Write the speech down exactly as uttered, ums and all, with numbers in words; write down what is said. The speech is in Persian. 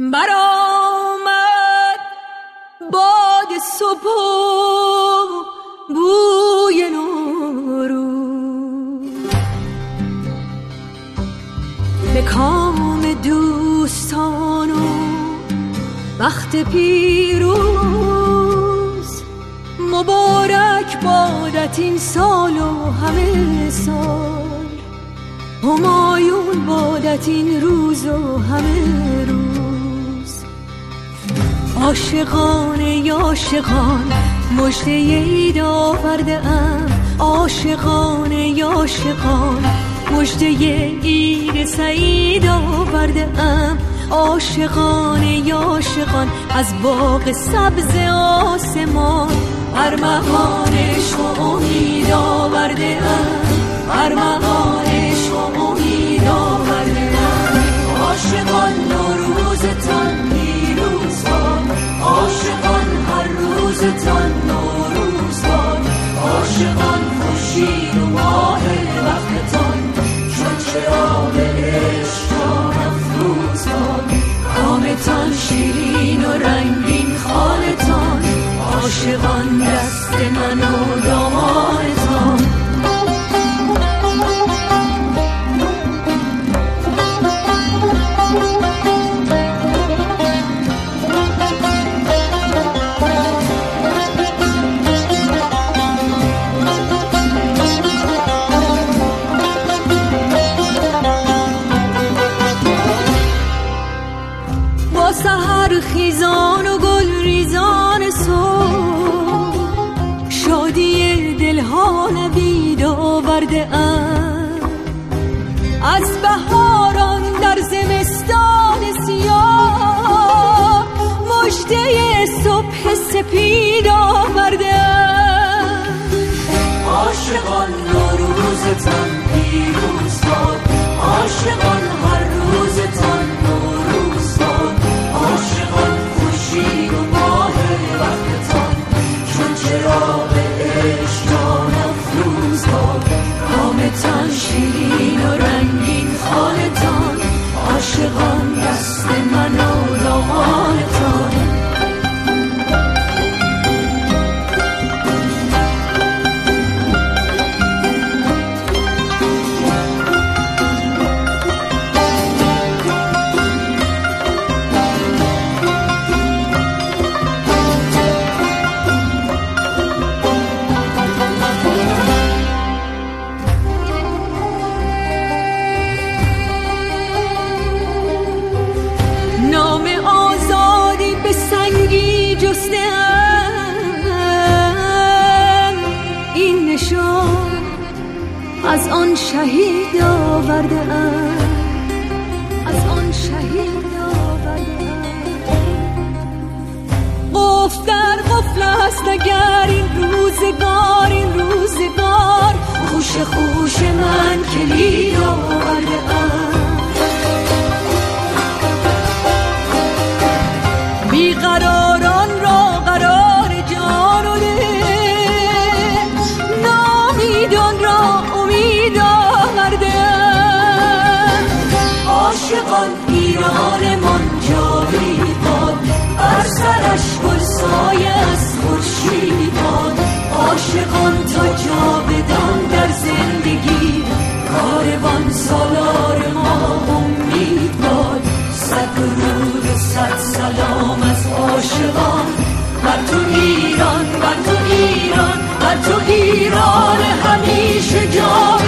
برآمد باد صبح و بوی نوروز، به کام دوستان و بخت پیروز. مبارک بادت این سال و همه سال، همایون بادت این روز و همه روز. عاشقان عاشقان مژده عید آورده ام، عاشقان عاشقان مژده عید سعید آورده ام. عاشقان عاشقان از باغ سبز آسمان، ارمغان عشق و امید آورده ام، ارمغان عشق و امید آورده ام. عاشقان نوروزتان پیروز باد، عاشقان هر روزتان نوروز باد. عاشقان خورشید و ماه وقتتان چون چراغ عشق جان افروز باد. کامتان شیرین و رنگین خالتان، عاشقان دست من و دامانتان. سحر خیزان و گل ریزان صبح، شادی دلها نوید آورده ام. از بهاران در زمستان سیاه، مژده صبح سپید آورده ام. عاشقان نوروزتان پیروز باد، عاشقان هر روزتان نوروز باد. عاشقان خورشید و ماه وقتتان چون چراغ عشق جان افروز باد. کامتان شیرین و رنگین خالتان، عاشقان دست من و دامانتان. نام آزادی به سنگی جسته‌ام، این نشان از آن شهید آورده‌ام، از آن شهید آورده‌ام. قفل در قفل است اگر این روزگار، این روزگار خوش خوش من کلید آورده‌ام. بیقراران را قرار جان و دل، نامیدان را امید آورده‌ام. عاشقان ایران من جاوید باد، بر سرش گل سایه از خورشید باد. عاشقان تا جاودان در زندگی، کاروان سالار ما امید باد. صد درود و صد سلام از عاشقان، بر تو ایران، بر تو ایران، بر تو ایران همیشه جان.